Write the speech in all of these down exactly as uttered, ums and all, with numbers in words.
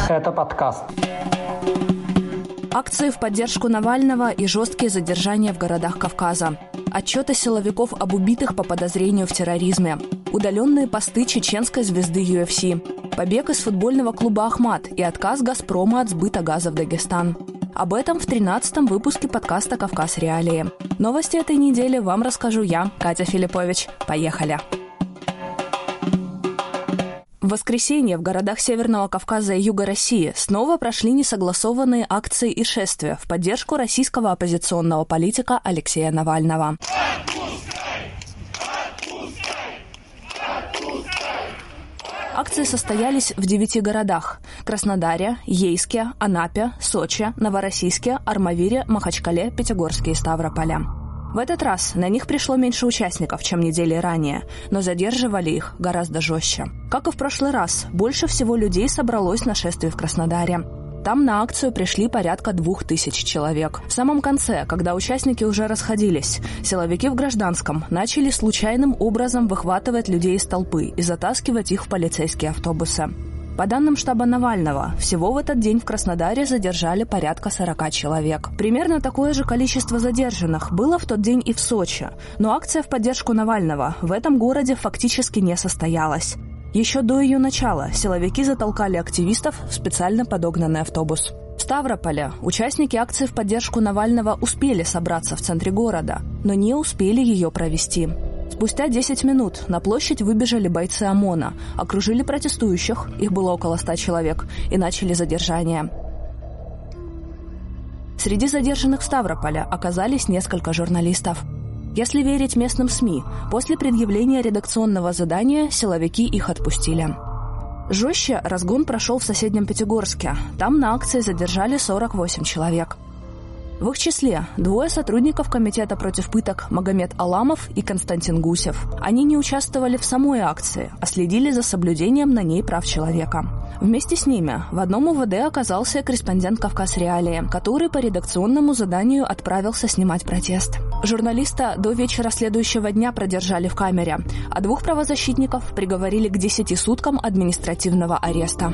Это подкаст. Акции в поддержку Навального и жесткие задержания в городах Кавказа. Отчеты силовиков об убитых по подозрению в терроризме. Удаленные посты чеченской звезды ю эф си. Побег из футбольного клуба «Ахмат» и отказ «Газпрома» от сбыта газа в Дагестан. Об этом в тринадцатом выпуске подкаста «Кавказ. Реалии». Новости этой недели вам расскажу я, Катя Филиппович. Поехали! В воскресенье в городах Северного Кавказа и Юга России снова прошли несогласованные акции и шествия в поддержку российского оппозиционного политика Алексея Навального. Акции состоялись в девяти городах – Краснодаре, Ейске, Анапе, Сочи, Новороссийске, Армавире, Махачкале, Пятигорске и Ставрополе. В этот раз на них пришло меньше участников, чем недели ранее, но задерживали их гораздо жестче. Как и в прошлый раз, больше всего людей собралось на шествие в Краснодаре. Там на акцию пришли порядка двух тысяч человек. В самом конце, когда участники уже расходились, силовики в гражданском начали случайным образом выхватывать людей из толпы и затаскивать их в полицейские автобусы. По данным штаба Навального, всего в этот день в Краснодаре задержали порядка сорока человек. Примерно такое же количество задержанных было в тот день и в Сочи, но акция в поддержку Навального в этом городе фактически не состоялась. Еще до ее начала силовики затолкали активистов в специально подогнанный автобус. В Ставрополе участники акции в поддержку Навального успели собраться в центре города, но не успели ее провести. Спустя десять минут на площадь выбежали бойцы ОМОНа, окружили протестующих, их было около ста человек, и начали задержание. Среди задержанных в Ставрополе оказались несколько журналистов. Если верить местным СМИ, после предъявления редакционного задания силовики их отпустили. Жестче разгон прошел в соседнем Пятигорске. Там на акции задержали сорок восемь человек. В их числе двое сотрудников комитета против пыток Магомед Аламов и Константин Гусев. Они не участвовали в самой акции, а следили за соблюдением на ней прав человека. Вместе с ними в одном у вэ дэ оказался корреспондент «Кавказ. Реалии», который по редакционному заданию отправился снимать протест. Журналиста до вечера следующего дня продержали в камере, а двух правозащитников приговорили к десяти суткам административного ареста.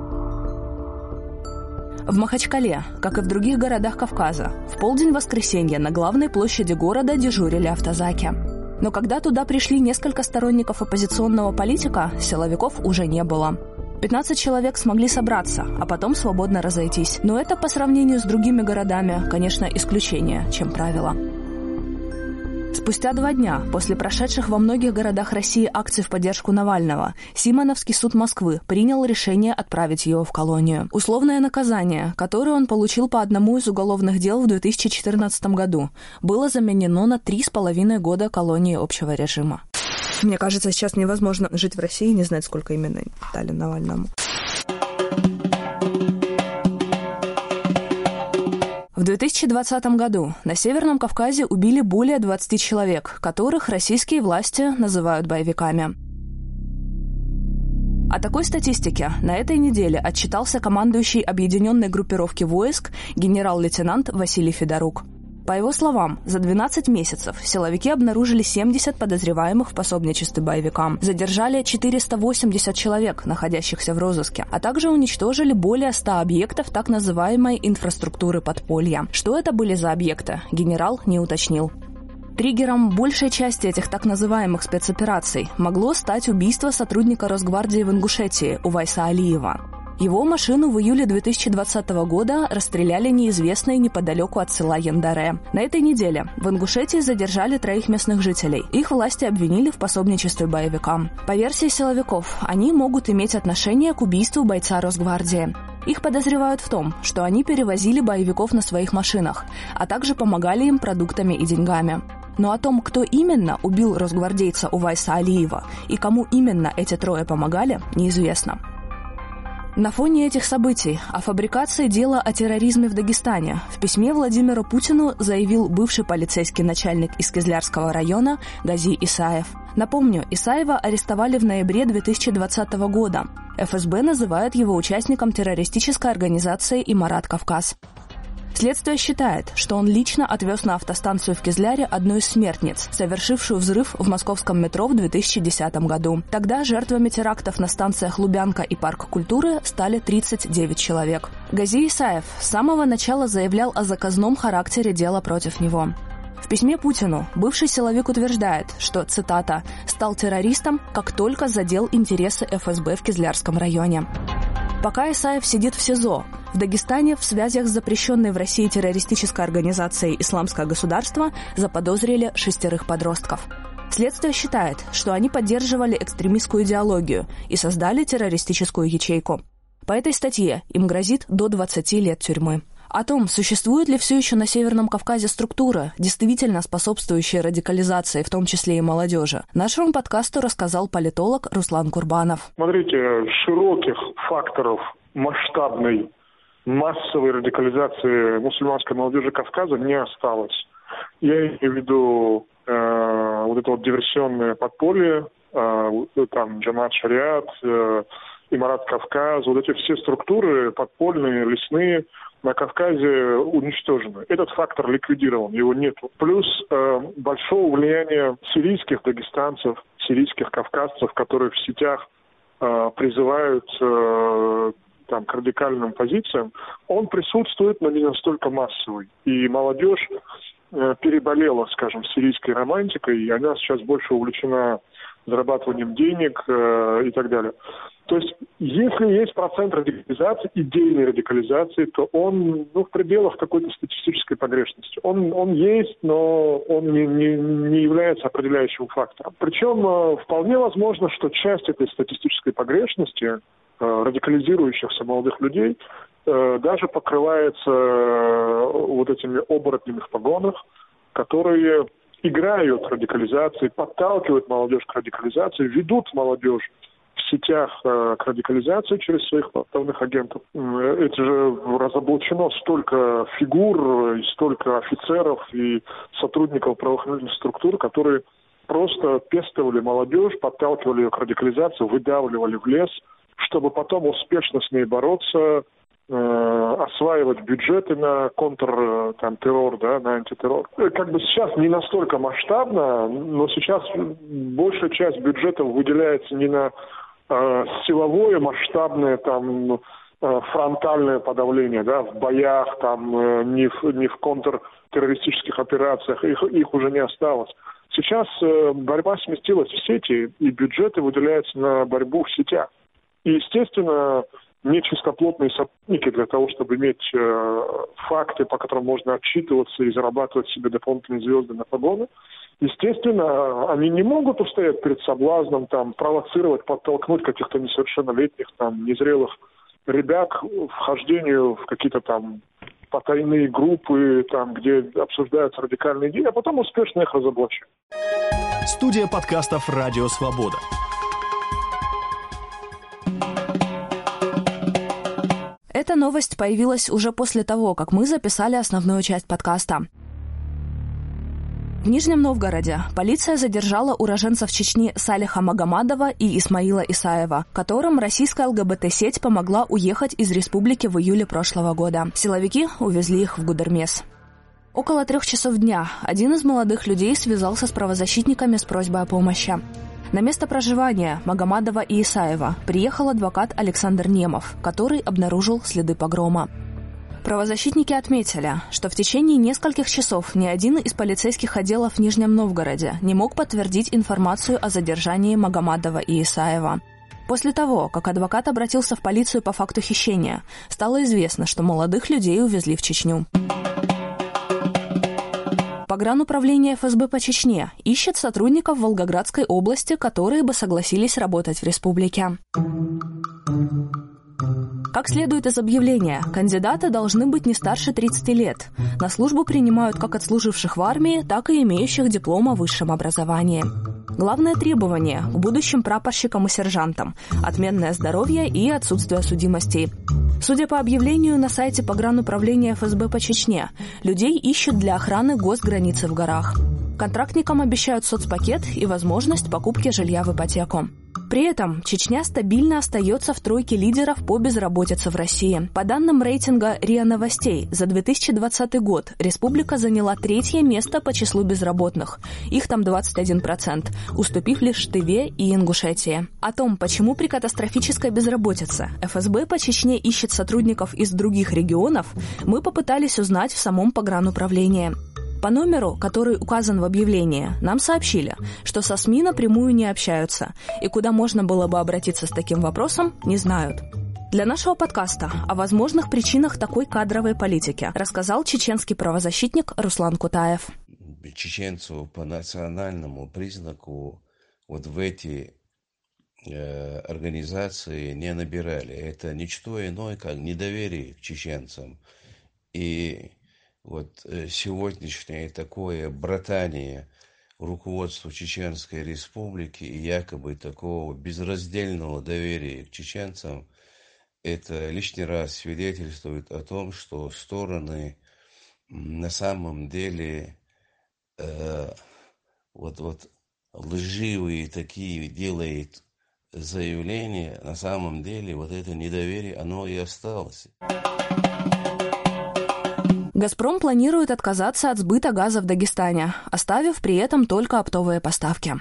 В Махачкале, как и в других городах Кавказа, в полдень воскресенья на главной площади города дежурили автозаки. Но когда туда пришли несколько сторонников оппозиционного политика, силовиков уже не было. пятнадцать человек смогли собраться, а потом свободно разойтись. Но это по сравнению с другими городами, конечно, исключение, чем правило. Спустя два дня после прошедших во многих городах России акций в поддержку Навального, Симоновский суд Москвы принял решение отправить его в колонию. Условное наказание, которое он получил по одному из уголовных дел в две тысячи четырнадцатом году, было заменено на три с половиной года колонии общего режима. Мне кажется, сейчас невозможно жить в России и не знать, сколько именно дали Навальному. В две тысячи двадцатом году на Северном Кавказе убили более двадцати человек, которых российские власти называют боевиками. О такой статистике на этой неделе отчитался командующий объединенной группировки войск генерал-лейтенант Василий Федорук. По его словам, за двенадцать месяцев силовики обнаружили семьдесят подозреваемых в пособничестве боевикам, задержали четыреста восемьдесят человек, находящихся в розыске, а также уничтожили более ста объектов так называемой инфраструктуры подполья. Что это были за объекты, генерал не уточнил. Триггером большей части этих так называемых спецопераций могло стать убийство сотрудника Росгвардии в Ингушетии Увайса Алиева. Его машину в июле две тысячи двадцатого года расстреляли неизвестные неподалеку от села Яндаре. На этой неделе в Ингушетии задержали троих местных жителей. Их власти обвинили в пособничестве боевикам. По версии силовиков, они могут иметь отношение к убийству бойца Росгвардии. Их подозревают в том, что они перевозили боевиков на своих машинах, а также помогали им продуктами и деньгами. Но о том, кто именно убил росгвардейца Увайса Алиева и кому именно эти трое помогали, неизвестно. На фоне этих событий о фабрикации дела о терроризме в Дагестане в письме Владимиру Путину заявил бывший полицейский начальник из Кизлярского района Гази Исаев. Напомню, Исаева арестовали в ноябре две тысячи двадцатого года. эф эс бэ называет его участником террористической организации «Имарат Кавказ». Следствие считает, что он лично отвез на автостанцию в Кизляре одну из смертниц, совершившую взрыв в московском метро в две тысячи десятом году. Тогда жертвами терактов на станциях Лубянка и Парк культуры стали тридцать девять человек. Гази Исаев с самого начала заявлял о заказном характере дела против него. В письме Путину бывший силовик утверждает, что, цитата, «стал террористом, как только задел интересы эф эс бэ в Кизлярском районе». Пока Исаев сидит в СИЗО, в Дагестане в связях с запрещенной в России террористической организацией «Исламское государство» заподозрили шестерых подростков. Следствие считает, что они поддерживали экстремистскую идеологию и создали террористическую ячейку. По этой статье им грозит до двадцати лет тюрьмы. О том, существуют ли все еще на Северном Кавказе структуры, действительно способствующие радикализации, в том числе и молодежи, нашему подкасту рассказал политолог Руслан Курбанов. Смотрите, широких факторов масштабной, массовой радикализации мусульманской молодежи Кавказа не осталось. Я имею в виду э, вот это вот диверсионное подполье, э, там Джамат Шариат, э, Имарат Кавказ, вот эти все структуры подпольные, лесные, на Кавказе уничтожены. Этот фактор ликвидирован, его нету. Плюс э, большого влияния сирийских дагестанцев, сирийских кавказцев, которые в сетях э, призывают э, там, к радикальным позициям, он присутствует, но не настолько массовый. И молодежь э, переболела, скажем, сирийской романтикой, и она сейчас больше увлечена зарабатыванием денег э, и так далее. То есть, если есть процент радикализации, идейной радикализации, то он ну, в пределах какой-то статистической погрешности. Он, он есть, но он не, не, не является определяющим фактором. Причем э, вполне возможно, что часть этой статистической погрешности, э, радикализирующихся молодых людей, э, даже покрывается э, вот этими оборотнями в погонах, которые играют радикализацией, подталкивают молодежь к радикализации, ведут молодежь в сетях э, к радикализации через своих подставных агентов. Это же разоблачено столько фигур, и столько офицеров и сотрудников правоохранительных структур, которые просто пестовали молодежь, подталкивали ее к радикализации, выдавливали в лес, чтобы потом успешно с ней бороться, э, осваивать бюджеты на контртеррор, да, на антитеррор. Как бы сейчас не настолько масштабно, но сейчас большая часть бюджетов выделяется не на э, силовое масштабное там э, фронтальное подавление, да, в боях, там э, не в, не в контртеррористических операциях, их, их уже не осталось. Сейчас э, борьба сместилась в сети, и бюджеты выделяются на борьбу в сетях. И, естественно, нечистоплотные сотрудники для того, чтобы иметь э, факты, по которым можно отчитываться и зарабатывать себе дополнительные звезды на погоны, естественно, они не могут устоять перед соблазном, там, провоцировать, подтолкнуть каких-то несовершеннолетних, там, незрелых ребят к вхождению в какие-то там потайные группы, там, где обсуждаются радикальные идеи, а потом успешно их разоблачать. Студия подкастов «Радио Свобода». Эта новость появилась уже после того, как мы записали основную часть подкаста. В Нижнем Новгороде полиция задержала уроженцев Чечни Салиха Магомадова и Исмаила Исаева, которым российская эл гэ бэ тэ-сеть помогла уехать из республики в июле прошлого года. Силовики увезли их в Гудермес. Около трех часов дня один из молодых людей связался с правозащитниками с просьбой о помощи. На место проживания Магомадова и Исаева приехал адвокат Александр Немов, который обнаружил следы погрома. Правозащитники отметили, что в течение нескольких часов ни один из полицейских отделов в Нижнем Новгороде не мог подтвердить информацию о задержании Магомадова и Исаева. После того, как адвокат обратился в полицию по факту хищения, стало известно, что молодых людей увезли в Чечню. Погрануправление эф эс бэ по Чечне ищет сотрудников Волгоградской области, которые бы согласились работать в республике. Как следует из объявления, кандидаты должны быть не старше тридцати лет. На службу принимают как отслуживших в армии, так и имеющих диплом о высшем образовании. Главное требование к будущим прапорщикам и сержантам – отменное здоровье и отсутствие судимостей. Судя по объявлению на сайте Погрануправления эф эс бэ по Чечне, людей ищут для охраны госграницы в горах. Контрактникам обещают соцпакет и возможность покупки жилья в ипотеку. При этом Чечня стабильно остается в тройке лидеров по безработице в России. По данным рейтинга РИА Новостей, за две тысячи двадцатый год республика заняла третье место по числу безработных. Их там двадцать один процент, уступив лишь Тыве и Ингушетии. О том, почему при катастрофической безработице эф эс бэ по Чечне ищет сотрудников из других регионов, мы попытались узнать в самом погрануправлении. По номеру, который указан в объявлении, нам сообщили, что со СМИ напрямую не общаются, и куда можно было бы обратиться с таким вопросом, не знают. Для нашего подкаста о возможных причинах такой кадровой политики рассказал чеченский правозащитник Руслан Кутаев. Чеченцев по национальному признаку вот в эти э, организации не набирали. Это ничто иное, как недоверие к чеченцам. И вот сегодняшнее такое братание руководства Чеченской Республики и якобы такого безраздельного доверия к чеченцам, это лишний раз свидетельствует о том, что стороны на самом деле э, вот, вот лживые такие делают заявления, на самом деле вот это недоверие, оно и осталось. «Газпром» планирует отказаться от сбыта газа в Дагестане, оставив при этом только оптовые поставки.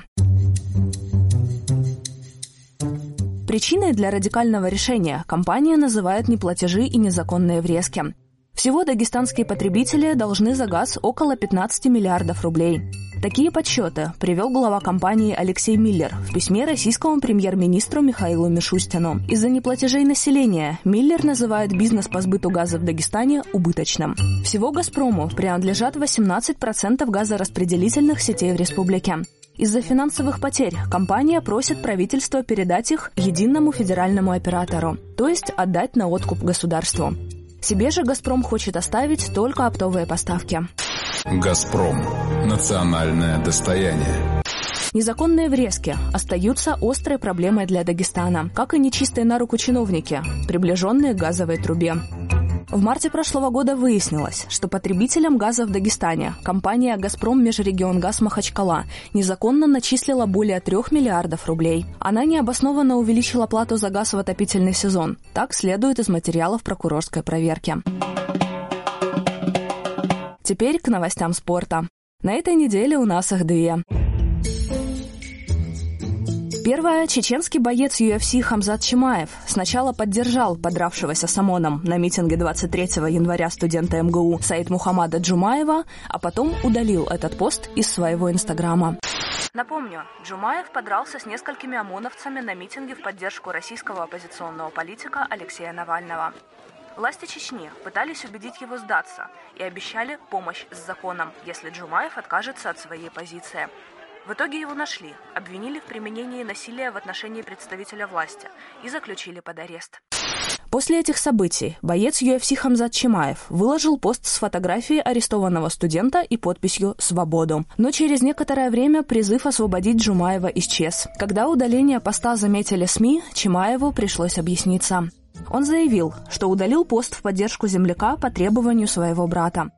Причиной для радикального решения компания называет неплатежи и незаконные врезки. Всего дагестанские потребители должны за газ около пятнадцать миллиардов рублей. Такие подсчеты привел глава компании Алексей Миллер в письме российскому премьер-министру Михаилу Мишустину. Из-за неплатежей населения Миллер называет бизнес по сбыту газа в Дагестане убыточным. Всего «Газпрому» принадлежат восемнадцать процентов газораспределительных сетей в республике. Из-за финансовых потерь компания просит правительство передать их единому федеральному оператору, то есть отдать на откуп государству. Себе же «Газпром» хочет оставить только оптовые поставки. «Газпром» – национальное достояние. Незаконные врезки остаются острой проблемой для Дагестана, как и нечистые на руку чиновники, приближенные к газовой трубе. В марте прошлого года выяснилось, что потребителям газа в Дагестане компания «Газпром Межрегионгаз Махачкала» незаконно начислила более трех миллиардов рублей. Она необоснованно увеличила плату за газ в отопительный сезон. Так следует из материалов прокурорской проверки. Теперь к новостям спорта. На этой неделе у нас их две. Первая. Чеченский боец ю эф си Хамзат Чимаев сначала поддержал подравшегося с ОМОНом на митинге двадцать третьего января студента эм гэ у Саид Мухаммада Джумаева, а потом удалил этот пост из своего инстаграма. Напомню, Джумаев подрался с несколькими ОМОНовцами на митинге в поддержку российского оппозиционного политика Алексея Навального. Власти Чечни пытались убедить его сдаться и обещали помощь с законом, если Джумаев откажется от своей позиции. В итоге его нашли, обвинили в применении насилия в отношении представителя власти и заключили под арест. После этих событий боец ю эф си Хамзат Чимаев выложил пост с фотографией арестованного студента и подписью «Свободу». Но через некоторое время призыв освободить Джумаева исчез. Когда удаление поста заметили СМИ, Чимаеву пришлось объясниться. Он заявил, что удалил пост в поддержку земляка по требованию своего брата.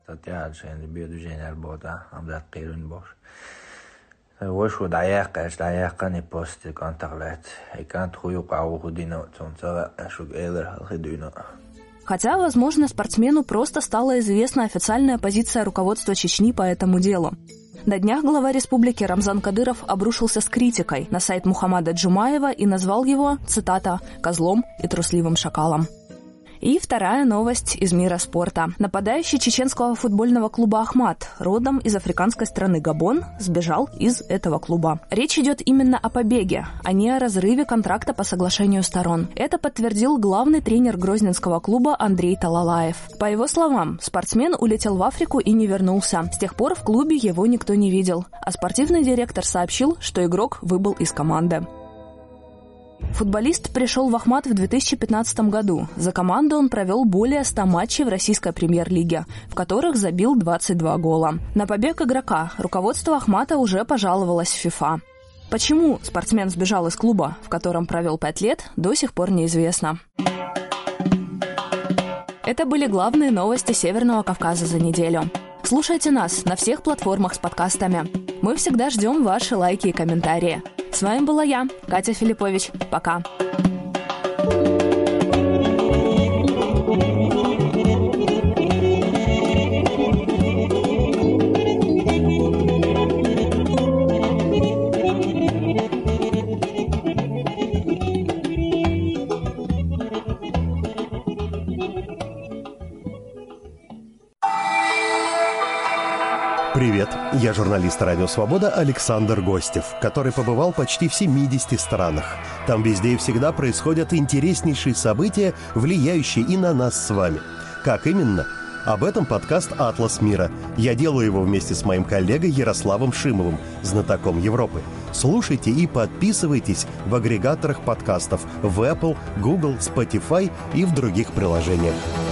Хотя, возможно, спортсмену просто стала известна официальная позиция руководства Чечни по этому делу. На днях глава республики Рамзан Кадыров обрушился с критикой на сайт Мухаммада Джумаева и назвал его, цитата, «козлом и трусливым шакалом». И вторая новость из мира спорта. Нападающий чеченского футбольного клуба «Ахмат», родом из африканской страны Габон, сбежал из этого клуба. Речь идет именно о побеге, а не о разрыве контракта по соглашению сторон. Это подтвердил главный тренер грозненского клуба Андрей Талалаев. По его словам, спортсмен улетел в Африку и не вернулся. С тех пор в клубе его никто не видел, а спортивный директор сообщил, что игрок выбыл из команды. Футболист пришел в «Ахмат» в две тысячи пятнадцатом году. За команду он провел более ста матчей в российской премьер-лиге, в которых забил двадцать два гола. На побег игрока руководство «Ахмата» уже пожаловалось в ФИФА. Почему спортсмен сбежал из клуба, в котором провел пять лет, до сих пор неизвестно. Это были главные новости Северного Кавказа за неделю. Слушайте нас на всех платформах с подкастами. Мы всегда ждем ваши лайки и комментарии. С вами была я, Катя Филиппович. Пока. Привет, я журналист «Радио Свобода» Александр Гостев, который побывал почти в семидесяти странах. Там везде и всегда происходят интереснейшие события, влияющие и на нас с вами. Как именно? Об этом подкаст «Атлас мира». Я делаю его вместе с моим коллегой Ярославом Шимовым, знатоком Европы. Слушайте и подписывайтесь в агрегаторах подкастов в Apple, Google, Spotify и в других приложениях.